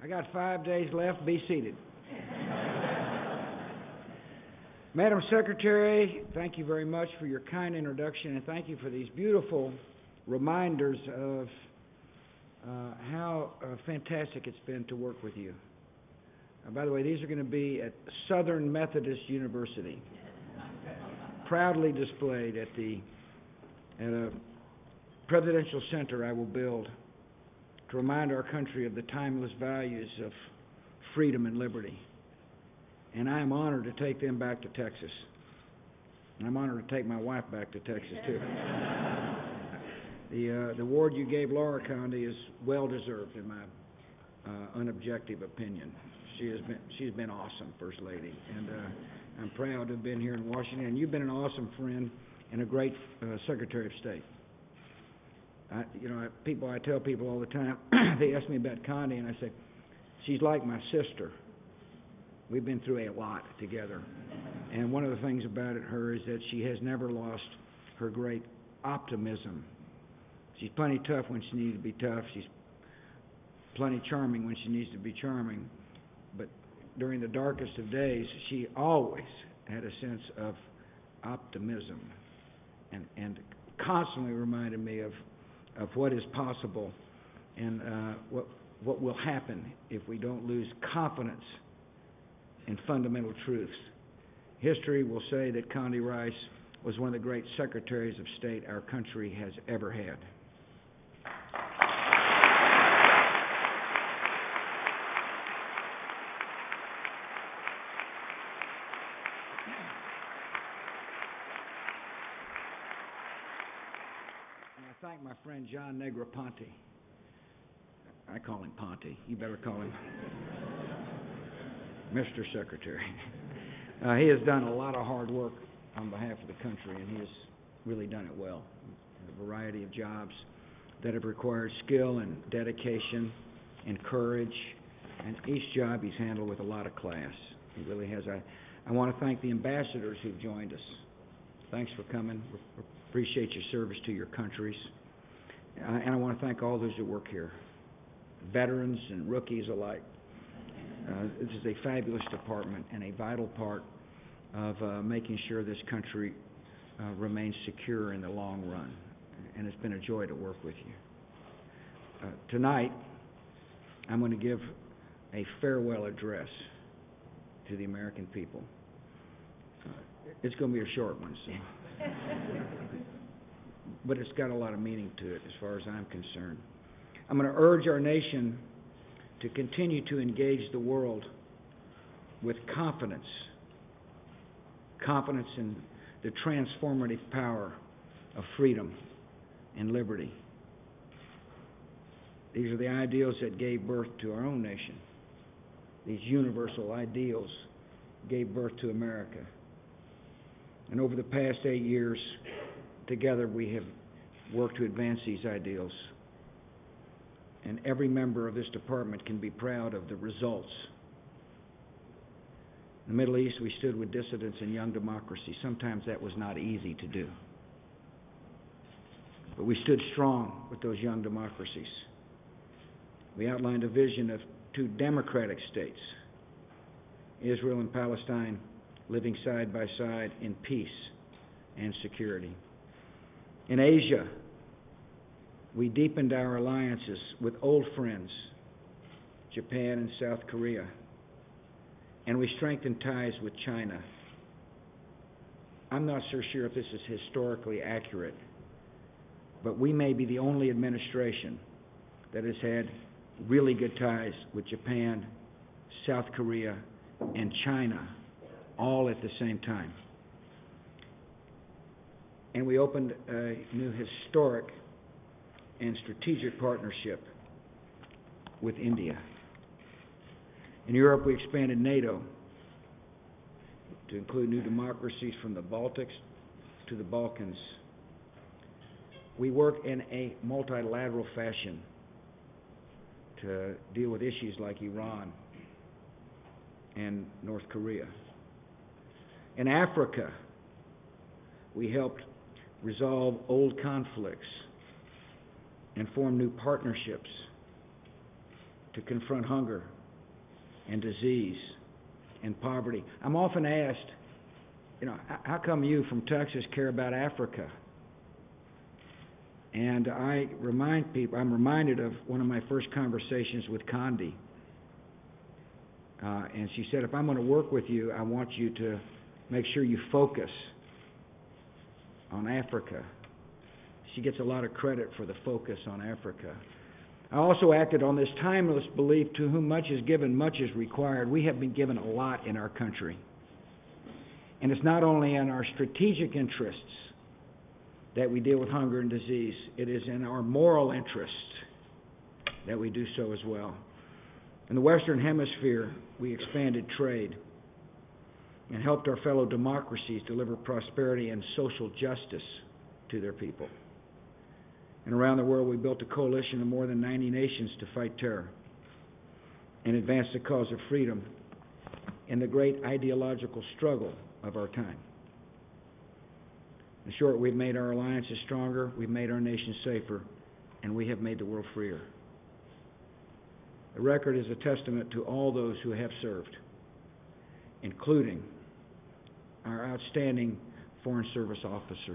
I got 5 days left. Be seated. Madam Secretary, thank you very much for your kind introduction, and thank you for these beautiful reminders of how fantastic it's been to work with you. By the way, these are going to be at Southern Methodist University, proudly displayed at a presidential center I will build to remind our country of the timeless values of freedom and liberty. And I am honored to take them back to Texas. And I'm honored to take my wife back to Texas, too. The award you gave Laura Condi is well-deserved, in my unobjective opinion. She's been awesome, First Lady. And I'm proud to have been here in Washington. And you've been an awesome friend and a great Secretary of State. I tell people all the time, they ask me about Condi, and I say, she's like my sister. We've been through a lot together. And one of the things about her is that she has never lost her great optimism. She's plenty tough when she needs to be tough. She's plenty charming when she needs to be charming. But during the darkest of days, she always had a sense of optimism and constantly reminded me of what is possible and what will happen if we don't lose confidence in fundamental truths. History will say that Condi Rice was one of the great secretaries of state our country has ever had. And I thank my friend John Negroponte. I call him Ponte. You better call him Mr. Secretary. He has done a lot of hard work on behalf of the country, and he has really done it well. A variety of jobs that have required skill and dedication and courage, and each job he's handled with a lot of class. He really has. I want to thank the ambassadors who've joined us. Thanks for coming. We appreciate your service to your countries. And I want to thank all those who work here, veterans and rookies alike. This is a fabulous department and a vital part of making sure this country remains secure in the long run. And it's been a joy to work with you. Tonight, I'm going to give a farewell address to the American people. It's going to be a short one, so. But it's got a lot of meaning to it as far as I'm concerned. I'm going to urge our nation to continue to engage the world with confidence in the transformative power of freedom and liberty. These are the ideals that gave birth to our own nation. These universal ideals gave birth to America. And over the past 8 years, together we have worked to advance these ideals. And every member of this department can be proud of the results. In the Middle East, we stood with dissidents and young democracy. Sometimes that was not easy to do. But we stood strong with those young democracies. We outlined a vision of two democratic states, Israel and Palestine, living side by side in peace and security. In Asia, we deepened our alliances with old friends, Japan and South Korea, and we strengthened ties with China. I'm not so sure if this is historically accurate, but we may be the only administration that has had really good ties with Japan, South Korea, and China all at the same time. And we opened a new historic and strategic partnership with India. In Europe, we expanded NATO to include new democracies from the Baltics to the Balkans. We work in a multilateral fashion to deal with issues like Iran and North Korea. In Africa, we helped resolve old conflicts and form new partnerships to confront hunger and disease and poverty. I'm often asked, how come you from Texas care about Africa? And I remind people, I'm reminded of one of my first conversations with Condi. And she said, if I'm going to work with you, I want you to make sure you focus on Africa. She gets a lot of credit for the focus on Africa. I also acted on this timeless belief, to whom much is given, much is required. We have been given a lot in our country. And it's not only in our strategic interests that we deal with hunger and disease. It is in our moral interest that we do so as well. In the Western Hemisphere, we expanded trade and helped our fellow democracies deliver prosperity and social justice to their people. And around the world, we built a coalition of more than 90 nations to fight terror and advance the cause of freedom in the great ideological struggle of our time. In short, we've made our alliances stronger, we've made our nation safer, and we have made the world freer. The record is a testament to all those who have served, including our outstanding Foreign Service officers.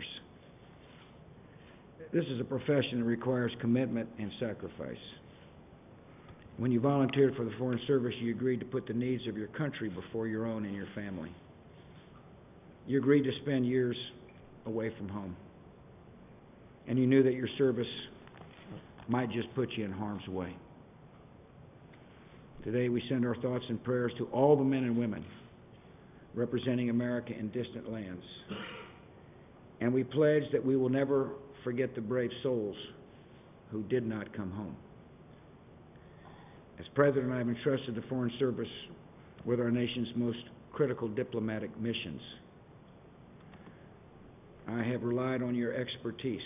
This is a profession that requires commitment and sacrifice. When you volunteered for the Foreign Service, you agreed to put the needs of your country before your own and your family. You agreed to spend years away from home. And you knew that your service might just put you in harm's way. Today we send our thoughts and prayers to all the men and women representing America in distant lands. And we pledge that we will never forget the brave souls who did not come home. As President, I have entrusted the Foreign Service with our nation's most critical diplomatic missions. I have relied on your expertise,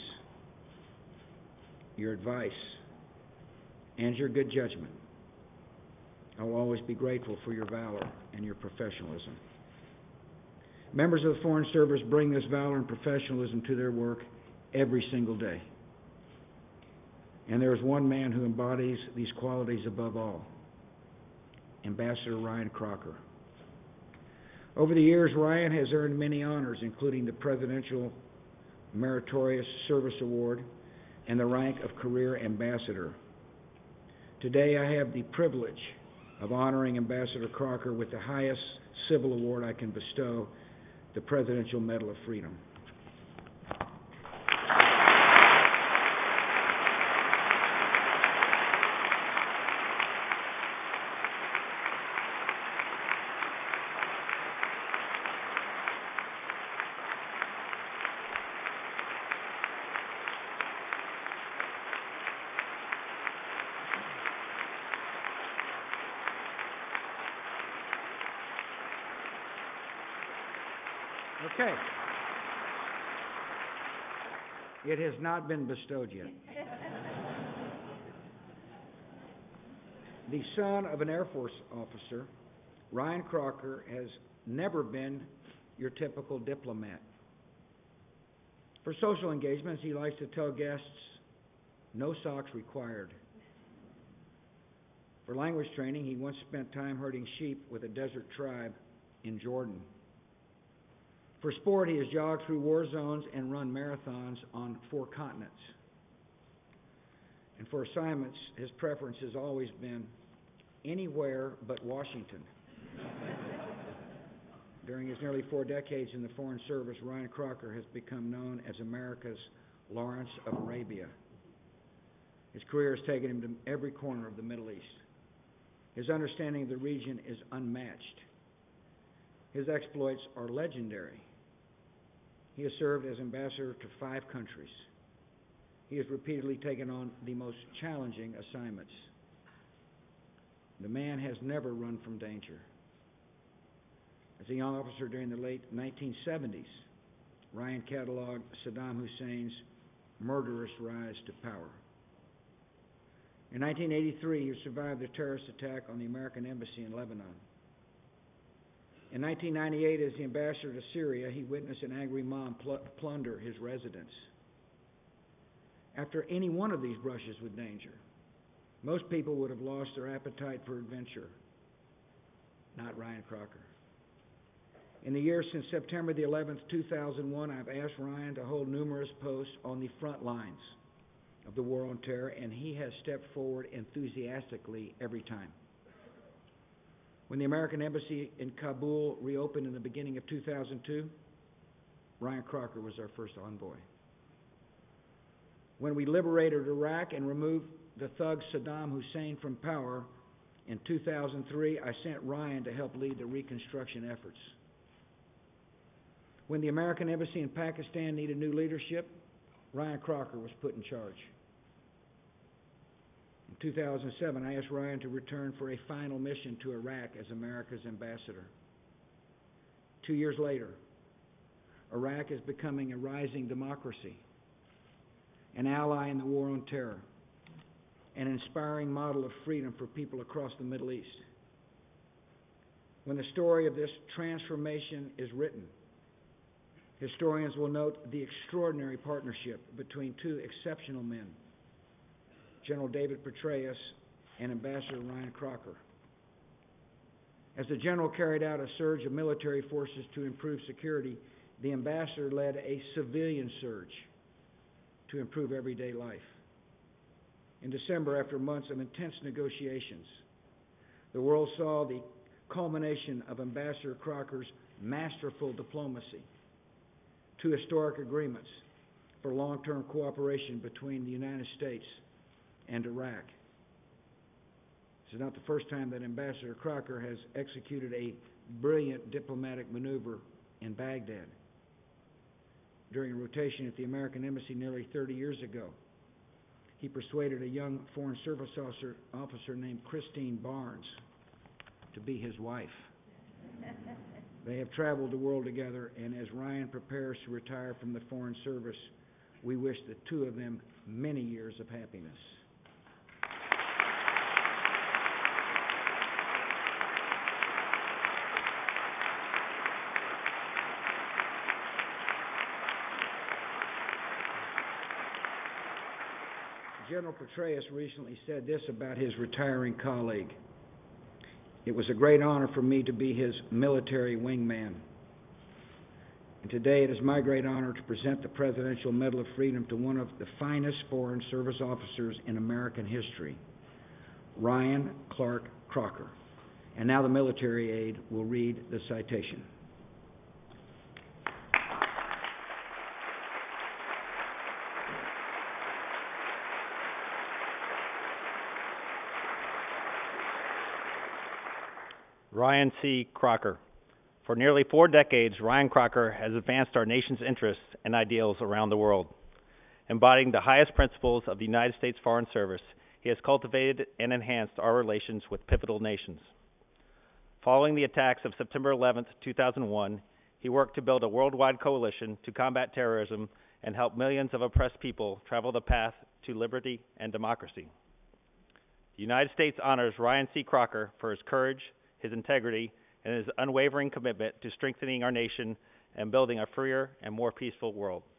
your advice, and your good judgment. I will always be grateful for your valor and your professionalism. Members of the Foreign Service bring this valor and professionalism to their work every single day. And there is one man who embodies these qualities above all, Ambassador Ryan Crocker. Over the years, Ryan has earned many honors, including the Presidential Meritorious Service Award and the rank of Career Ambassador. Today, I have the privilege of honoring Ambassador Crocker with the highest civil award I can bestow, the Presidential Medal of Freedom. Okay. It has not been bestowed yet. The son of an Air Force officer, Ryan Crocker has never been your typical diplomat. For social engagements, he likes to tell guests, no socks required. For language training, he once spent time herding sheep with a desert tribe in Jordan. For sport, he has jogged through war zones and run marathons on 4 continents. And for assignments, his preference has always been anywhere but Washington. During his nearly 4 decades in the Foreign Service, Ryan Crocker has become known as America's Lawrence of Arabia. His career has taken him to every corner of the Middle East. His understanding of the region is unmatched. His exploits are legendary. He has served as ambassador to 5 countries. He has repeatedly taken on the most challenging assignments. The man has never run from danger. As a young officer during the late 1970s, Ryan cataloged Saddam Hussein's murderous rise to power. In 1983, he survived the terrorist attack on the American embassy in Lebanon. In 1998, as the ambassador to Syria, he witnessed an angry mob plunder his residence. After any one of these brushes with danger, Most people would have lost their appetite for adventure. Not Ryan Crocker. In the years since September the 11th, 2001, I've asked Ryan to hold numerous posts on the front lines of the war on terror, and he has stepped forward enthusiastically every time. When the American Embassy in Kabul reopened in the beginning of 2002, Ryan Crocker was our first envoy. When we liberated Iraq and removed the thug Saddam Hussein from power in 2003, I sent Ryan to help lead the reconstruction efforts. When the American Embassy in Pakistan needed new leadership, Ryan Crocker was put in charge. In 2007, I asked Ryan to return for a final mission to Iraq as America's ambassador. 2 years later, Iraq is becoming a rising democracy, an ally in the war on terror, an inspiring model of freedom for people across the Middle East. When the story of this transformation is written, historians will note the extraordinary partnership between two exceptional men, General David Petraeus and Ambassador Ryan Crocker. As the general carried out a surge of military forces to improve security, the ambassador led a civilian surge to improve everyday life. In December, after months of intense negotiations, the world saw the culmination of Ambassador Crocker's masterful diplomacy, two historic agreements for long-term cooperation between the United States and Iraq. This is not the first time that Ambassador Crocker has executed a brilliant diplomatic maneuver in Baghdad. During a rotation at the American Embassy nearly 30 years ago, he persuaded a young Foreign Service officer named Christine Barnes to be his wife. They have traveled the world together, and as Ryan prepares to retire from the Foreign Service, we wish the two of them many years of happiness. General Petraeus recently said this about his retiring colleague: "It was a great honor for me to be his military wingman. And today it is my great honor to present the Presidential Medal of Freedom to one of the finest Foreign Service officers in American history, Ryan Clark Crocker." And now the military aide will read the citation. Ryan C. Crocker. For nearly 4 decades, Ryan Crocker has advanced our nation's interests and ideals around the world. Embodying the highest principles of the United States Foreign Service, he has cultivated and enhanced our relations with pivotal nations. Following the attacks of September 11, 2001, he worked to build a worldwide coalition to combat terrorism and help millions of oppressed people travel the path to liberty and democracy. The United States honors Ryan C. Crocker for his courage, his integrity, and his unwavering commitment to strengthening our nation and building a freer and more peaceful world.